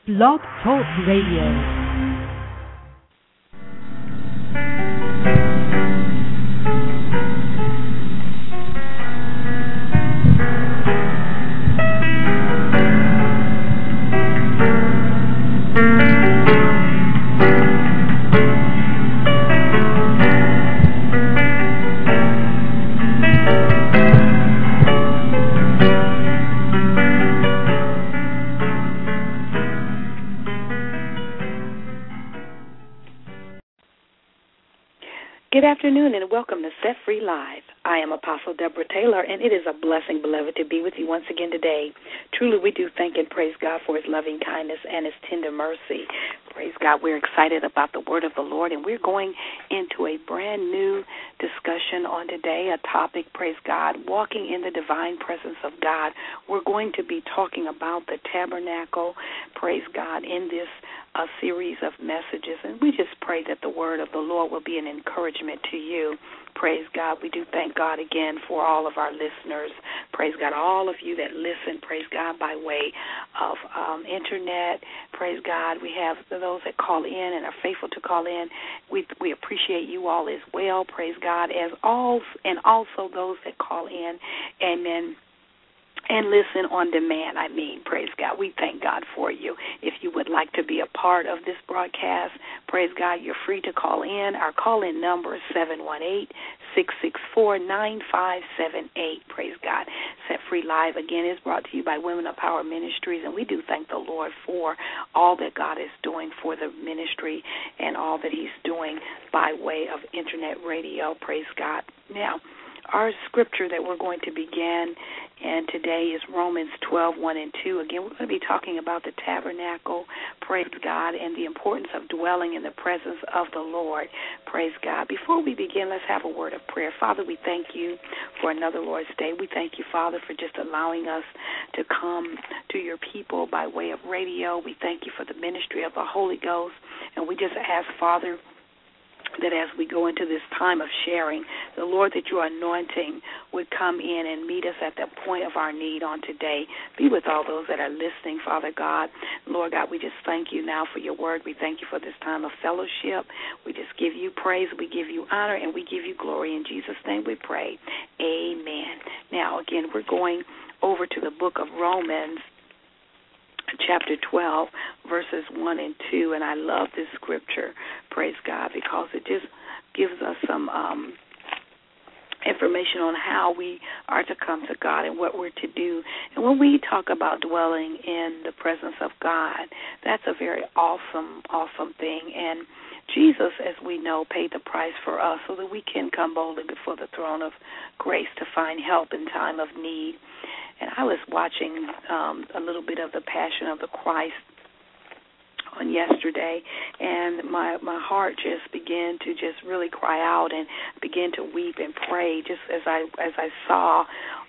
Blog Talk Radio. Good afternoon and welcome to Set Free Live. I am Apostle Deborah Taylor, and it is a blessing, beloved, to be with you once again today. Truly, we do thank and praise God for His loving kindness and His tender mercy. Praise God. We're excited about the Word of the Lord, and we're going into a brand new discussion on today, a topic, praise God, walking in the divine presence of God. We're going to be talking about the tabernacle, praise God, in this a series of messages, and we just pray that the word of the Lord will be an encouragement to you. Praise God. We do thank God again for all of our listeners. Praise God. All of you that listen, praise God, by way of internet. Praise God. We have those that call in and are faithful to call in. We appreciate you all as well. Praise God. And also those that call in. Amen. And listen on demand, praise God. We thank God for you. If you would like to be a part of this broadcast, praise God, you're free to call in. Our call-in number is 718-664-9578. Praise God. Set Free Live, again, is brought to you by Women of Power Ministries, and we do thank the Lord for all that God is doing for the ministry and all that He's doing by way of internet radio. Praise God. Now, our scripture that we're going to begin and today is Romans 12:1 and 2. Again, we're going to be talking about the tabernacle, praise God, and the importance of dwelling in the presence of the Lord. Praise God. Before we begin, let's have a word of prayer. Father, we thank you for another Lord's Day. We thank you, Father, for just allowing us to come to your people by way of radio. We thank you for the ministry of the Holy Ghost, and we just ask, Father, that as we go into this time of sharing, the Lord, that your anointing would come in and meet us at the point of our need on today. Be with all those that are listening, Father God. Lord God, we just thank you now for your word. We thank you for this time of fellowship. We just give you praise, we give you honor, and we give you glory. In Jesus' name we pray. Amen. Now, again, we're going over to the book of Romans, chapter 12, verses 1 and 2, and I love this scripture, praise God, because it just gives us some information on how we are to come to God and what we're to do. And when we talk about dwelling in the presence of God, that's a very awesome thing. And Jesus, as we know, paid the price for us so that we can come boldly before the throne of grace to find help in time of need. And I was watching a little bit of the Passion of the Christ on yesterday, and my heart just began to just really cry out and begin to weep and pray, just as I saw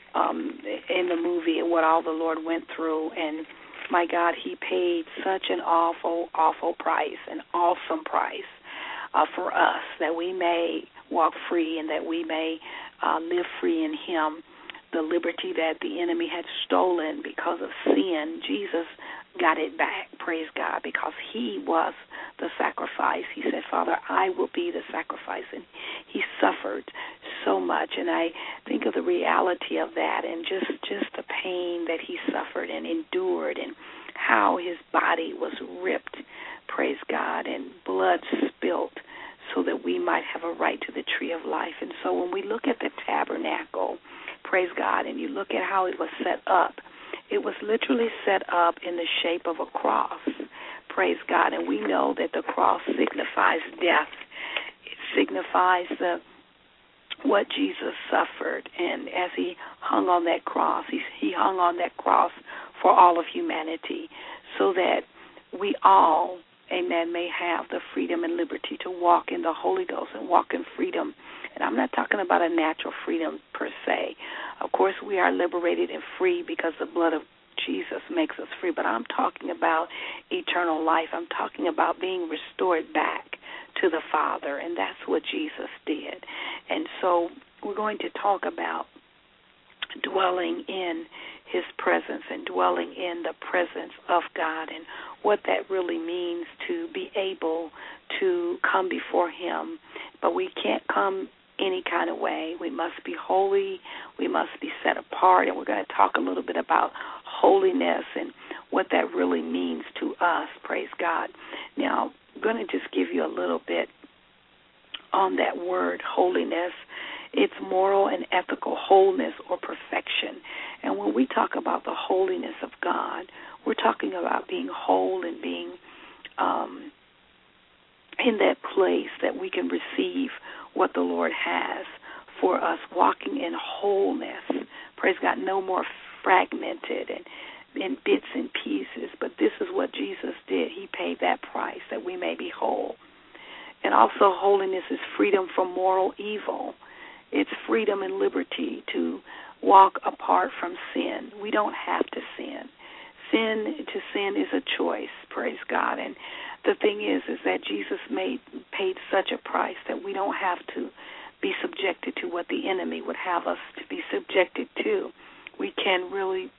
in the movie what all the Lord went through. And my God, He paid such an awful price, an awesome price for us, that we may walk free and that we may live free in Him. The liberty that the enemy had stolen because of sin, Jesus got it back, praise God, because He was the sacrifice. He said, Father, I will be the sacrifice. And He suffered so much. And I think of the reality of that and just the pain that He suffered and endured, and how His body was ripped, praise God, and blood spilt so that we might have a right to the tree of life. And so when we look at the tabernacle, praise God, and you look at how it was set up, it was literally set up in the shape of a cross, praise God. And we know that the cross signifies death. It signifies what Jesus suffered. And as He hung on that cross, he hung on that cross for all of humanity, so that we all, amen, may have the freedom and liberty to walk in the Holy Ghost and walk in freedom. And I'm not talking about a natural freedom per se. Of course, we are liberated and free because the blood of Jesus makes us free. But I'm talking about eternal life. I'm talking about being restored back to the Father, and that's what Jesus did. And so we're going to talk about dwelling in his presence and dwelling in the presence of God, and what that really means to be able to come before him. But we can't come any kind of way. We must be holy. We must be set apart, and we're going to talk a little bit about holiness and what that really means to us. Praise God. Now, I'm going to just give you a little bit on that word, holiness. It's moral and ethical wholeness or perfection. And when we talk about the holiness of God, we're talking about being whole and being in that place that we can receive what the Lord has for us, walking in wholeness. Praise God, no more fragmented and in bits and pieces, but this is what Jesus did. He paid that price that we may be whole. And also holiness is freedom from moral evil. It's freedom and liberty to walk apart from sin. We don't have to sin. To sin is a choice, praise God. And the thing is that Jesus paid such a price that we don't have to be subjected to what the enemy would have us to be subjected to. We can really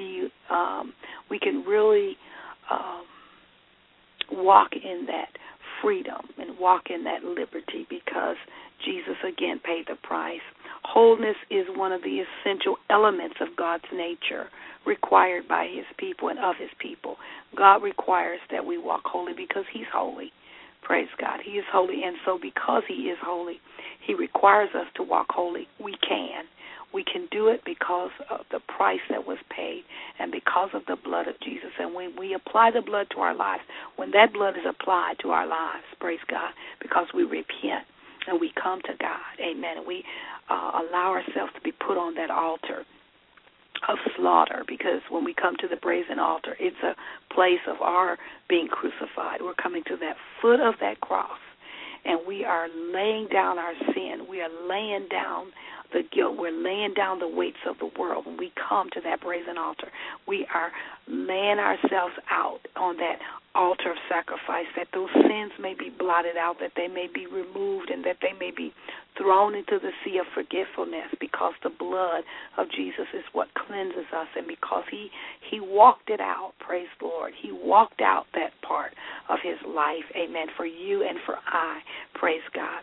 walk in that freedom and walk in that liberty because Jesus, again, paid the price. Wholeness is one of the essential elements of God's nature required by his people and of his people. God requires that we walk holy because he's holy. Praise God. He is holy, and so because he is holy, he requires us to walk holy. We can. We can do it because of the price that was paid and because of the blood of Jesus. And when we apply the blood to our lives, when that blood is applied to our lives, praise God, because we repent and we come to God, amen, and we allow ourselves to be put on that altar of slaughter, because when we come to the brazen altar, it's a place of our being crucified. We're coming to that foot of that cross, and we are laying down our sin. We are laying down the guilt. We're laying down the weights of the world. When we come to that brazen altar, we are laying ourselves out on that altar of sacrifice, that those sins may be blotted out, that they may be removed, and that they may be thrown into the sea of forgetfulness, because the blood of Jesus is what cleanses us, and because he walked it out, praise the Lord. He walked out that part of his life, amen, for you and for I, praise God.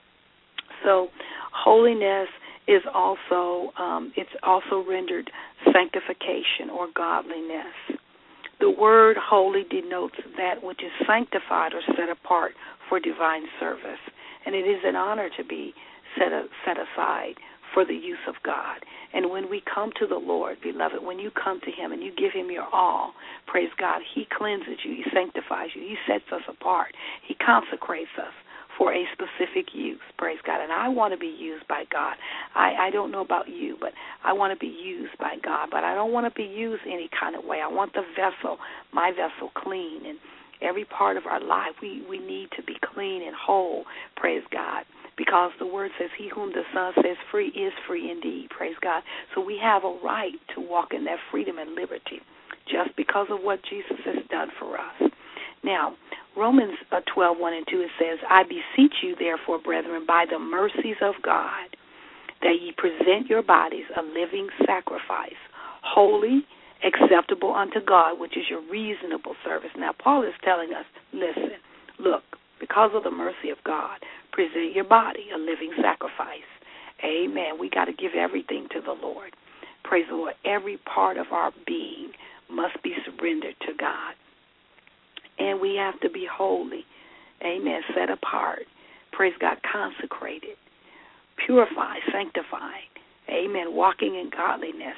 So holiness is also, it's also rendered sanctification or godliness. The word holy denotes that which is sanctified or set apart for divine service, and it is an honor to be set aside for the use of God. And when we come to the Lord, beloved, when you come to him and you give him your all, praise God, he cleanses you, he sanctifies you, he sets us apart, he consecrates us for a specific use, praise God. And I want to be used by God. I don't know about you, but I want to be used by God. But I don't want to be used any kind of way. I want the vessel, my vessel, clean. And every part of our life, we need to be clean and whole, praise God. Because the word says, he whom the Son sets free is free indeed, praise God. So we have a right to walk in that freedom and liberty just because of what Jesus has done for us. Now, Romans 12:1 and 2, it says, I beseech you, therefore, brethren, by the mercies of God, that ye present your bodies a living sacrifice, holy, acceptable unto God, which is your reasonable service. Now, Paul is telling us, listen, look, because of the mercy of God, present your body a living sacrifice. Amen. We got to give everything to the Lord. Praise the Lord. Every part of our being must be surrendered to God. And we have to be holy, amen, set apart, praise God, consecrated, purified, sanctified, amen, walking in godliness.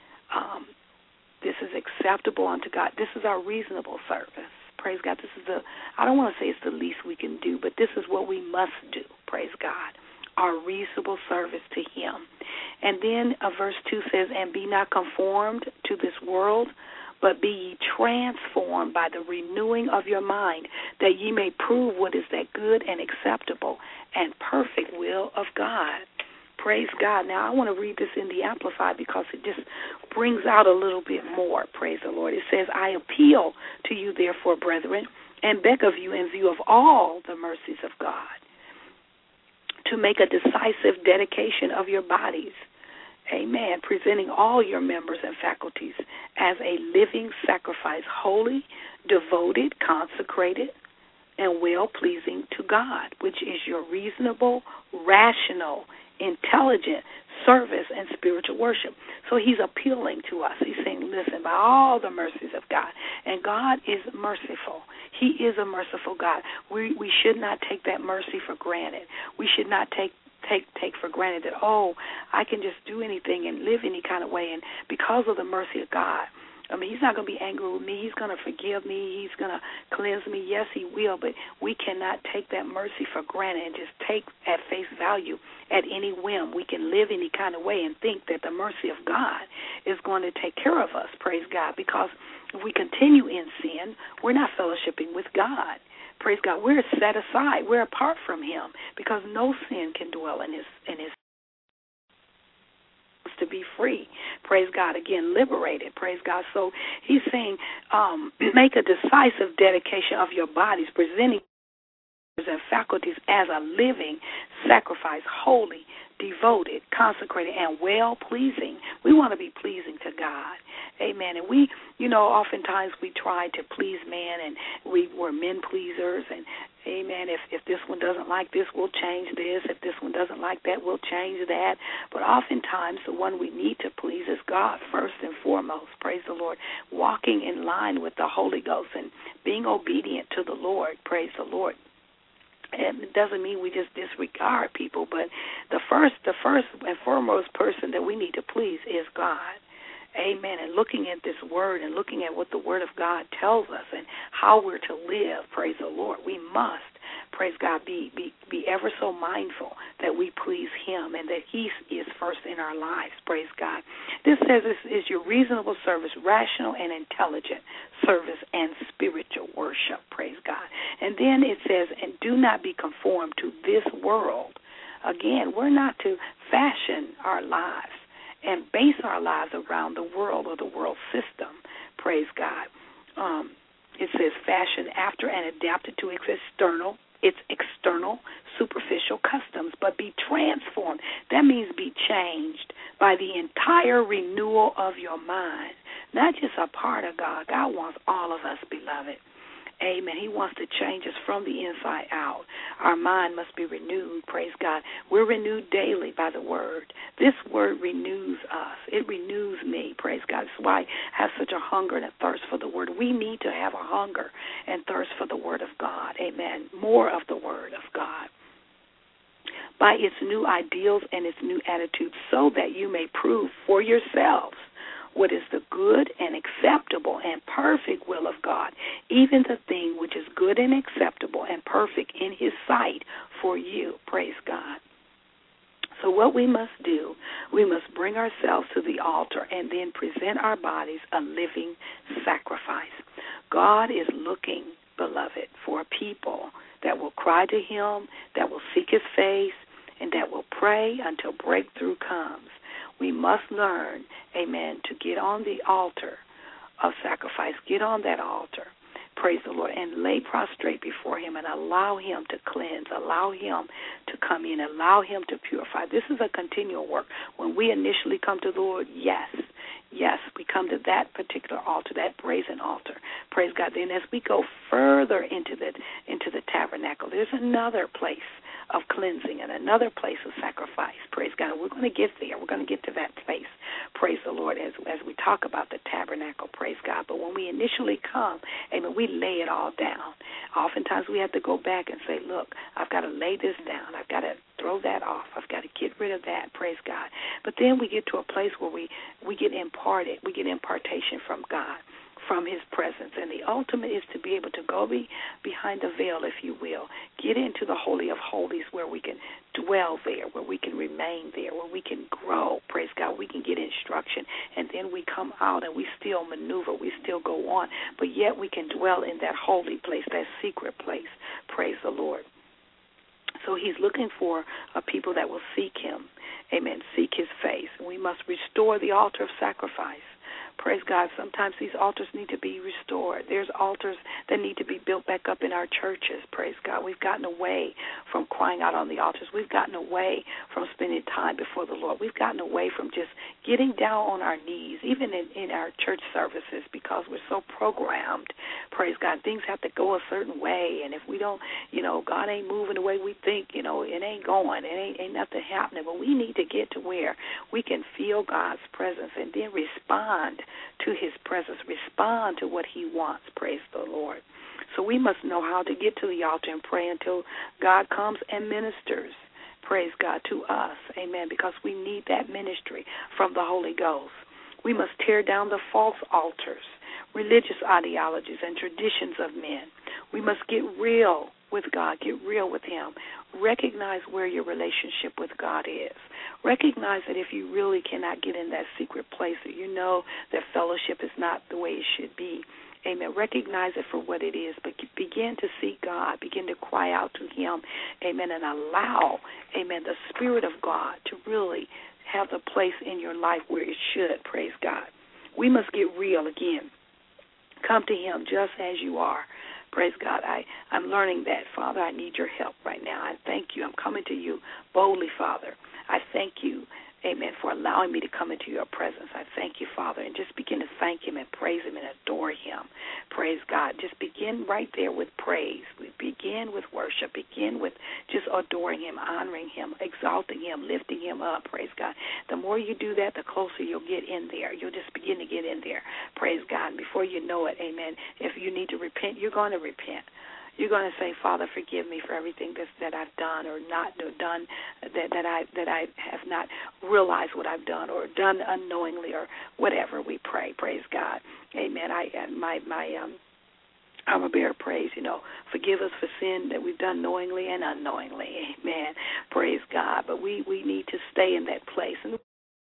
This is acceptable unto God. This is our reasonable service, praise God. This is I don't want to say it's the least we can do, but this is what we must do, praise God, our reasonable service to him. And then verse 2 says, and be not conformed to this world, but be ye transformed by the renewing of your mind, that ye may prove what is that good and acceptable and perfect will of God. Praise God. Now, I want to read this in the Amplified because it just brings out a little bit more. Praise the Lord. It says, I appeal to you, therefore, brethren, and beg of you in view of all the mercies of God, to make a decisive dedication of your bodies, Amen. Presenting all your members and faculties as a living sacrifice, holy, devoted, consecrated, and well-pleasing to God, which is your reasonable, rational, intelligent service and spiritual worship. So he's appealing to us. He's saying, listen, by all the mercies of God, and God is merciful. He is a merciful God. We should not take that mercy for granted. We should not take for granted that, I can just do anything and live any kind of way, and because of the mercy of God, he's not going to be angry with me. He's going to forgive me. He's going to cleanse me. Yes, he will, but we cannot take that mercy for granted and just take at face value at any whim. We can live any kind of way and think that the mercy of God is going to take care of us, praise God, because if we continue in sin, we're not fellowshipping with God. Praise God. We're set aside. We're apart from him because no sin can dwell in his to be free. Praise God. Again, liberated. Praise God. So he's saying make a decisive dedication of your bodies, presenting and faculties as a living sacrifice, holy, devoted, consecrated, and well-pleasing. We want to be pleasing to God. Amen. And we, oftentimes we try to please man, and we're men pleasers, and amen, if this one doesn't like this, we'll change this. If this one doesn't like that, we'll change that. But oftentimes the one we need to please is God first and foremost. Praise the Lord. Walking in line with the Holy Ghost and being obedient to the Lord. Praise the Lord. And it doesn't mean we just disregard people, but the first and foremost person that we need to please is God. Amen. And looking at this word and looking at what the word of God tells us and how we're to live, praise the Lord, we must, praise God, be ever so mindful that we please him and that he is first in our lives, praise God. This says this is your reasonable service, rational and intelligent service and spiritual worship, praise God. And then it says, and do not be conformed to this world. Again, we're not to fashion our lives and base our lives around the world or the world system, praise God. It says fashion after and adapted to its external, superficial customs, but be transformed. That means be changed by the entire renewal of your mind, not just a part of God. God wants all of us, beloved. Amen. He wants to change us from the inside out. Our mind must be renewed, praise God. We're renewed daily by the word. This word renews us. It renews me, praise God. That's why I have such a hunger and a thirst for the word. We need to have a hunger and thirst for the word of God. Amen. More of the word of God. By its new ideals and its new attitudes, so that you may prove for yourselves what is the good and acceptable and perfect will of God, even the thing which is good and acceptable and perfect in his sight for you. Praise God. So what we must do, we must bring ourselves to the altar and then present our bodies a living sacrifice. God is looking, beloved, for a people that will cry to him, that will seek his face, and that will pray until breakthrough comes. We must learn, amen, to get on the altar of sacrifice. Get on that altar, praise the Lord, and lay prostrate before him and allow him to cleanse, allow him to come in, allow him to purify. This is a continual work. When we initially come to the Lord, yes, we come to that particular altar, that brazen altar. Praise God. Then as we go further into the tabernacle, there's another place of cleansing and another place of sacrifice. Praise God. We're going to get there. We're going to get to that place. Praise the Lord as we talk about the tabernacle. Praise God. But when we initially come, amen, we lay it all down. Oftentimes we have to go back and say, look, I've got to lay this down. I've got to throw that off. I've got to get rid of that. Praise God. But then we get to a place where we get imparted. We get impartation from God, from his presence. And the ultimate is to be able to go behind the veil, if you will, get into the Holy of Holies where we can dwell there, where we can remain there, where we can grow, praise God, we can get instruction, and then we come out and we still maneuver, we still go on, but yet we can dwell in that holy place, that secret place, praise the Lord. So he's looking for a people that will seek him, amen, seek his face. We must restore the altar of sacrifice. Praise God. Sometimes these altars need to be restored. There's altars that need to be built back up in our churches, praise God. We've gotten away from crying out on the altars. We've gotten away from spending time before the Lord. We've gotten away from just getting down on our knees, even in our church services, because we're so programmed, praise God. Things have to go a certain way, and if we don't, God ain't moving the way we think, it ain't going. It ain't nothing happening. But we need to get to where we can feel God's presence and then respond to his presence, respond to what he wants, praise the Lord. So we must know how to get to the altar and pray until God comes and ministers, praise God, to us, amen, because we need that ministry from the Holy Ghost. We must tear down the false altars, religious ideologies, and traditions of men. We must get real with God, get real with him. Recognize where your relationship with God is. Recognize that if you really cannot get in that secret place, that you know that fellowship is not the way it should be, amen, recognize it for what it is, but begin to seek God, begin to cry out to him, amen, and allow, amen, the Spirit of God to really have the place in your life where it should, praise God. We must get real again. Come to him just as you are. Praise God. I'm learning that, Father, I need your help right now. I thank you. I'm coming to you boldly, Father. I thank you, amen, for allowing me to come into your presence. I thank you, Father, and just begin to thank him and praise him and adore him. Praise God. Just begin right there with praise. We begin with worship. Begin with just adoring him, honoring him, exalting him, lifting him up. Praise God. The more you do that, the closer you'll get in there. You'll just begin to get in there. Praise God. And before you know it, amen, if you need to repent, you're going to repent. You're going to say, Father, forgive me for everything that I've done or not done, that I have not realized what I've done or done unknowingly or whatever. We pray, praise God, amen. I'm a bear praise, forgive us for sin that we've done knowingly and unknowingly, amen. Praise God. But we need to stay in that place. And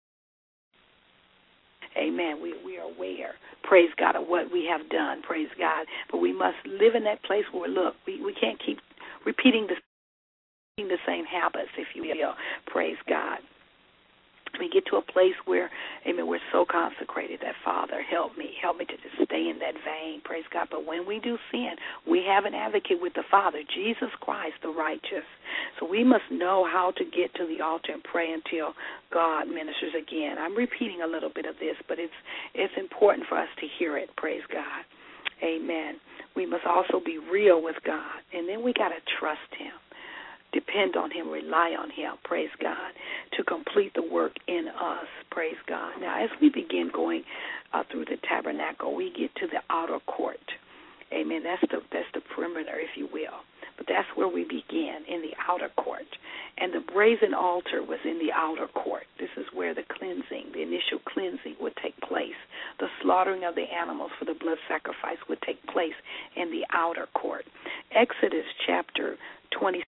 amen. We are aware, praise God, of what we have done, praise God. But we must live in that place where, look, we can't keep repeating the same habits, if you will, praise God. We get to a place where, amen, we're so consecrated that, Father, help me to just stay in that vein, praise God. But when we do sin, we have an advocate with the Father, Jesus Christ, the righteous. So we must know how to get to the altar and pray until God ministers again. I'm repeating a little bit of this, but it's important for us to hear it, praise God. Amen. We must also be real with God, and then we got to trust him. Depend on him, rely on him, praise God, to complete the work in us, praise God. Now, as we begin going through the tabernacle, we get to the outer court. Amen. That's the perimeter, if you will. But that's where we begin, in the outer court. And the brazen altar was in the outer court. This is where the cleansing, the initial cleansing would take place. The slaughtering of the animals for the blood sacrifice would take place in the outer court. Exodus chapter 20.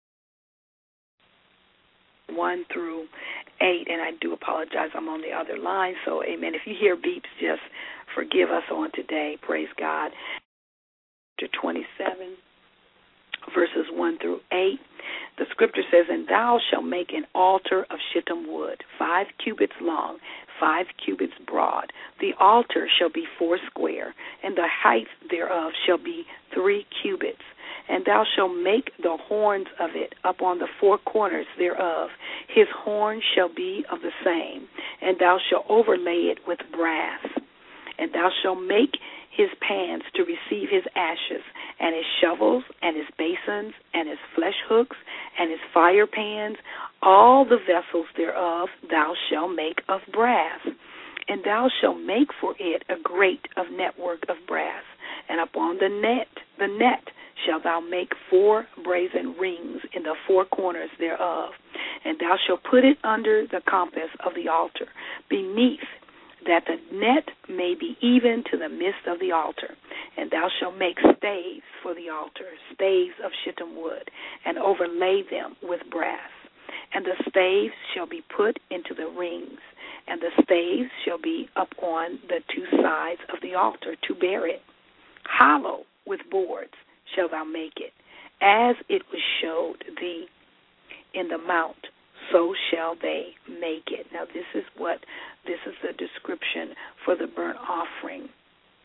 1 through 8, and I do apologize, I'm on the other line, so amen. If you hear beeps, just forgive us on today, praise God. Chapter 27, verses 1 through 8, the scripture says, and thou shalt make an altar of shittim wood, 5 cubits long, 5 cubits broad. The altar shall be 4 square, and the height thereof shall be 3 cubits. And thou shalt make the horns of it upon the 4 corners thereof. His horn shall be of the same, and thou shalt overlay it with brass. And thou shalt make his pans to receive his ashes, and his shovels, and his basins, and his flesh hooks, and his fire pans. All the vessels thereof thou shalt make of brass. And thou shalt make for it a grate of network of brass. And upon the net shalt thou make 4 brazen rings in the 4 corners thereof. And thou shalt put it under the compass of the altar, beneath, that the net may be even to the midst of the altar. And thou shalt make staves for the altar, staves of shittim wood, and overlay them with brass. And the staves shall be put into the rings, and the staves shall be upon the 2 sides of the altar to bear it. Hollow with boards shalt thou make it, as it was showed thee in the mount, so shall they make it. Now this is the description for the burnt offering.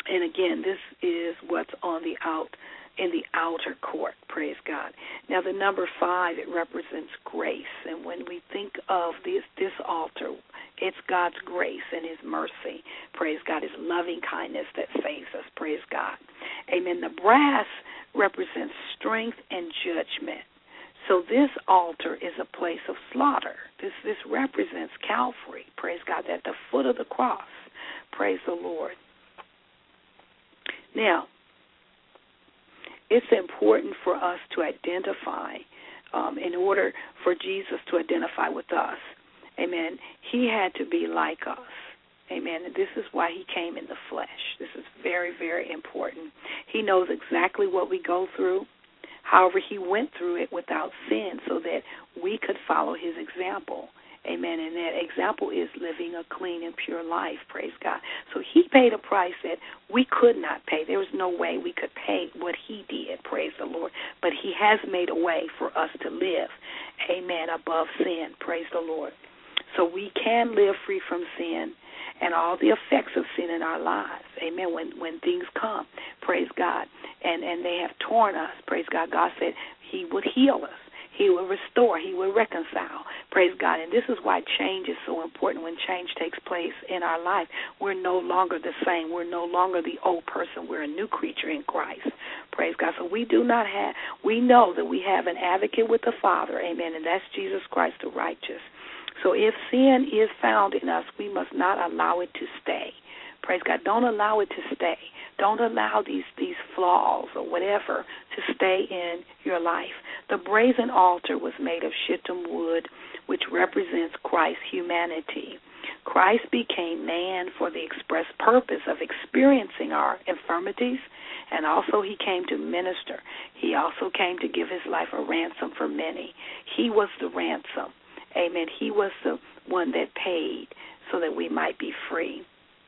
And again, this is what's on in the outer court, praise God. Now the number 5, it represents grace. And when we think of this altar, it's God's grace and his mercy, praise God, his loving kindness that saves us, praise God. Amen. The brass represents strength and judgment. So this altar is a place of slaughter. This represents Calvary, praise God, at the foot of the cross, praise the Lord. Now, it's important for us to identify, in order for Jesus to identify with us, amen, he had to be like us, amen, and this is why he came in the flesh. This is very, very important. He knows exactly what we go through. However, he went through it without sin so that we could follow his example. Amen. And that example is living a clean and pure life. Praise God. So he paid a price that we could not pay. There was no way we could pay what he did. Praise the Lord. But he has made a way for us to live. Amen. Above sin. Praise the Lord. So we can live free from sin and all the effects of sin in our lives. Amen. When things come. Praise God. And they have torn us. Praise God. God said he would heal us. He will restore. He will reconcile. Praise God. And this is why change is so important. When change takes place in our life, we're no longer the same. We're no longer the old person. We're a new creature in Christ. Praise God. So we know that we have an advocate with the Father. Amen. And that's Jesus Christ the righteous. So if sin is found in us, we must not allow it to stay. Praise God. Don't allow it to stay. Don't allow these flaws or whatever to stay in your life. The brazen altar was made of shittim wood, which represents Christ's humanity. Christ became man for the express purpose of experiencing our infirmities, and also he came to minister. He also came to give his life a ransom for many. He was the ransom. Amen. He was the one that paid so that we might be free.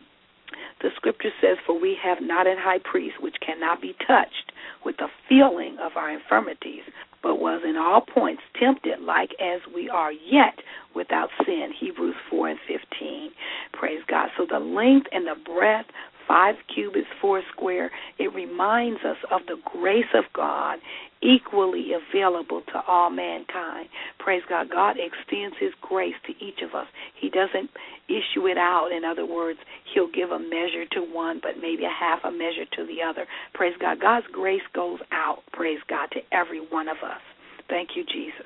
The scripture says, for we have not an high priest which cannot be touched with the feeling of our infirmities, but was in all points tempted like as we are, yet without sin. Hebrews 4:15. Praise God. So the length and the breadth, 5 cubits, 4 square, it reminds us of the grace of God equally available to all mankind. Praise God. God extends his grace to each of us. He doesn't issue it out. In other words, he'll give a measure to one, but maybe a half a measure to the other. Praise God. God's grace goes out, praise God, to every one of us. Thank you, Jesus.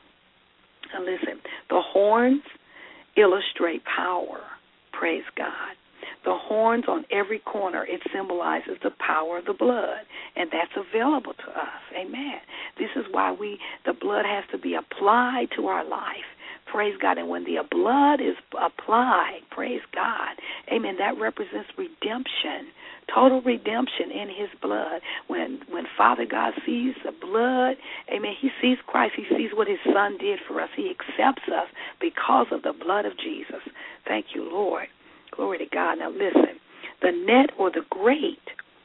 Now listen, the horns illustrate power. Praise God. The horns on every corner, it symbolizes the power of the blood, and that's available to us. Amen. This is why the blood has to be applied to our life. Praise God. And when the blood is applied, praise God, amen, that represents redemption, total redemption in his blood. When Father God sees the blood, amen, he sees Christ. He sees what his son did for us. He accepts us because of the blood of Jesus. Thank you, Lord. Glory to God. Now listen, the net or the grate,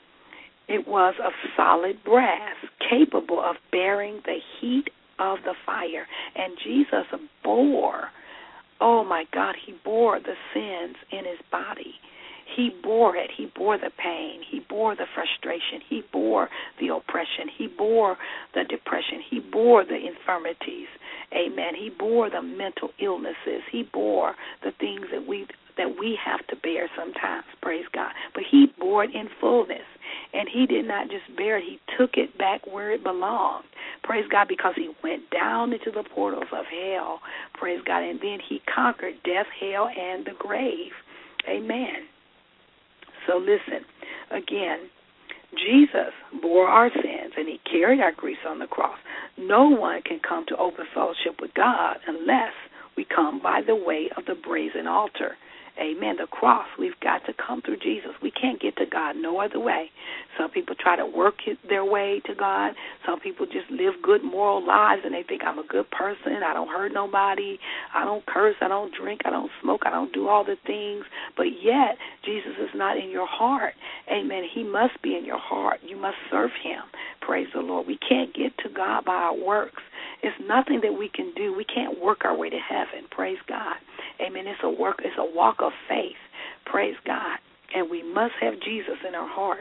it was of solid brass, capable of bearing the heat of the fire. And Jesus bore, oh my God, he bore the sins in his body. He bore it. He bore the pain. He bore the frustration. He bore the oppression. He bore the depression. He bore the infirmities. Amen. He bore the mental illnesses. He bore the things that we have to bear sometimes, praise God. But he bore it in fullness. And he did not just bear it, he took it back where it belonged. Praise God, because he went down into the portals of hell, praise God, and then he conquered death, hell, and the grave. Amen. So listen, again, Jesus bore our sins, and he carried our griefs on the cross. No one can come to open fellowship with God unless we come by the way of the brazen altar. Amen. The cross, we've got to come through Jesus. We can't get to God no other way. Some people try to work their way to God. Some people just live good moral lives, and they think, I'm a good person. I don't hurt nobody. I don't curse. I don't drink. I don't smoke. I don't do all the things. But yet, Jesus is not in your heart. Amen. He must be in your heart. You must serve him. Praise the Lord. We can't get to God by our works. It's nothing that we can do. We can't work our way to heaven. Praise God. Amen. It's a walk of faith. Praise God. and we must have Jesus in our heart.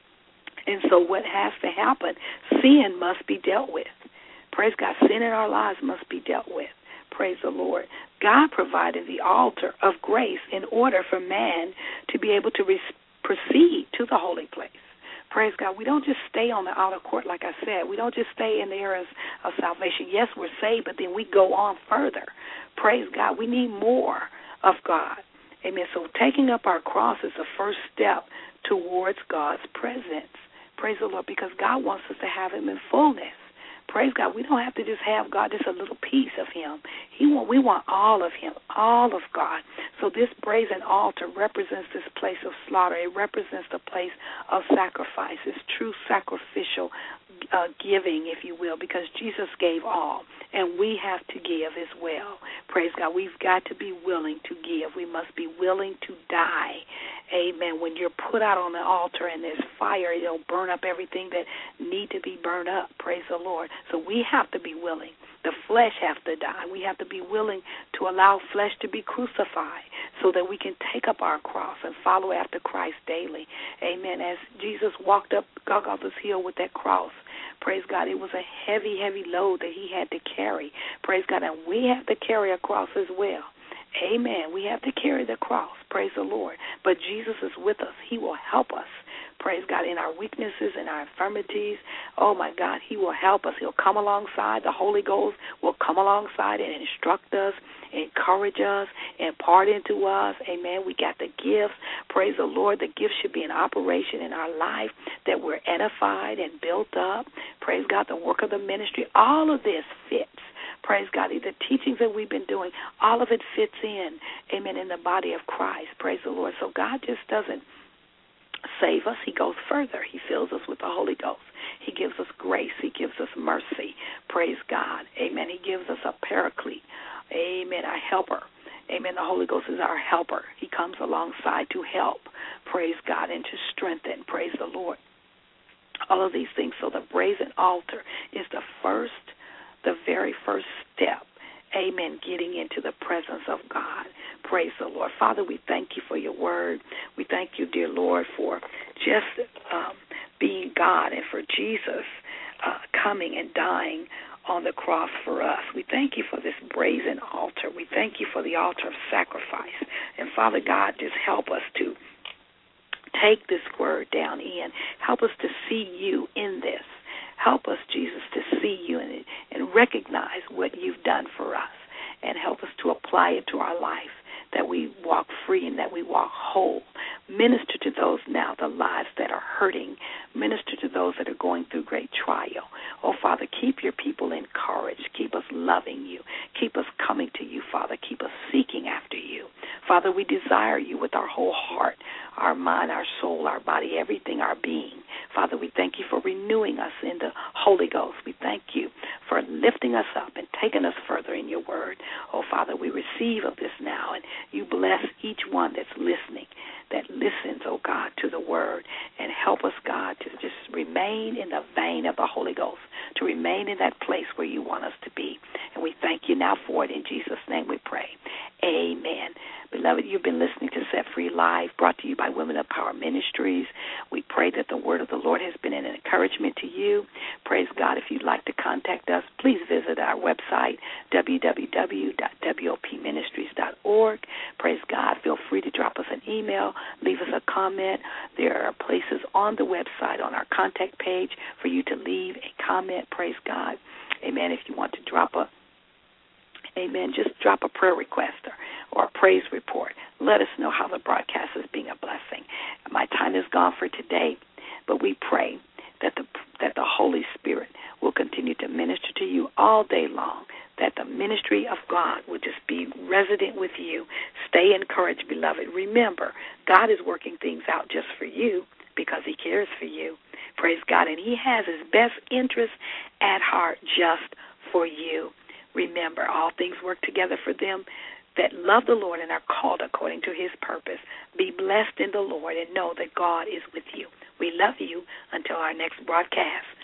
And so what has to happen, sin must be dealt with. Praise God. Sin in our lives must be dealt with. Praise the Lord. God provided the altar of grace in order for man to be able to proceed to the holy place. Praise God. We don't just stay on the outer court, like I said. We don't just stay in the areas of salvation. Yes, we're saved, but then we go on further. Praise God. We need more of God. Amen. So taking up our cross is the first step towards God's presence. Praise the Lord, because God wants us to have him in fullness. Praise God. We don't have to just have God, just a little piece of him. We want all of him, all of God. So this brazen altar represents this place of slaughter. It represents the place of sacrifice. It's true sacrificial giving, if you will, because Jesus gave all, and we have to give as well. Praise God. We've got to be willing to give. We must be willing to die. Amen. When you're put out on the altar and there's fire, it'll burn up everything that need to be burned up. Praise the Lord. So we have to be willing. The flesh has to die. We have to be willing to allow flesh to be crucified so that we can take up our cross and follow after Christ daily. Amen. As Jesus walked up Golgotha's hill with that cross, praise God, it was a heavy, heavy load that he had to carry. Praise God. And we have to carry a cross as well. Amen. We have to carry the cross. Praise the Lord. But Jesus is with us. He will help us. Praise God, in our weaknesses and our infirmities. Oh, my God, he will help us. He'll come alongside. The Holy Ghost will come alongside and instruct us, encourage us, impart into us. Amen. We got the gifts. Praise the Lord. The gifts should be in operation in our life, that we're edified and built up. Praise God, the work of the ministry. All of this fits. Praise God. The teachings that we've been doing, all of it fits in, amen, in the body of Christ. Praise the Lord. So God just doesn't save us. He goes further. He fills us with the Holy Ghost. He gives us grace. He gives us mercy. Praise God. Amen. He gives us a paraclete. Amen. A helper. Amen. The Holy Ghost is our helper. He comes alongside to help. Praise God. And to strengthen. Praise the Lord. All of these things. So the brazen altar is the very first step, amen, getting into the presence of God. Praise the Lord. Father, we thank you for your word. We thank you, dear Lord, for just being God and for Jesus coming and dying on the cross for us. We thank you for this brazen altar. We thank you for the altar of sacrifice. And Father God, just help us to take this word down in. Help us to see you in this. Help us, Jesus, to see you and recognize what you've done for us, and help us to apply it to our life, that we walk free and that we walk whole. Minister to those now, the lives that are hurting. Minister to those that are going through great trial. Oh, Father, keep your people encouraged. Keep us loving you. Keep us coming to you, Father. Keep us seeking after you. Father, we desire you with our whole heart, our mind, our soul, our body, everything, our being. Father, we thank you for renewing us in the Holy Ghost. We thank you for lifting us up and taking us further in your word. Oh, Father, we receive of this now, and you bless each one that's listening, that listens, oh God, to the word, and help us, God, to just remain in the vein of the Holy Ghost, to remain in that place where you want us to be. And we thank you now for it. In Jesus' name we pray. Amen. Beloved, you've been listening to Set Free Live, brought to you by Women of Power Ministries. We pray that the word of the Lord has been an encouragement to you. Praise God. If you'd like to contact us, please visit our website, www.wopministries.org. Praise God. Feel free to drop us an email, leave us a comment. There are places on the website, on our contact page, for you to leave a comment. Praise God. Amen. If you want to drop just drop a prayer request or a praise report. Let us know how the broadcast is being a blessing. My time is gone for today, but we pray that the Holy Spirit will continue to minister to you all day long, that the ministry of God will just be resident with you. Stay encouraged, beloved. Remember, God is working things out just for you because he cares for you. Praise God. And he has his best interest at heart just for you. Remember, all things work together for them that love the Lord and are called according to his purpose. Be blessed in the Lord and know that God is with you. We love you until our next broadcast.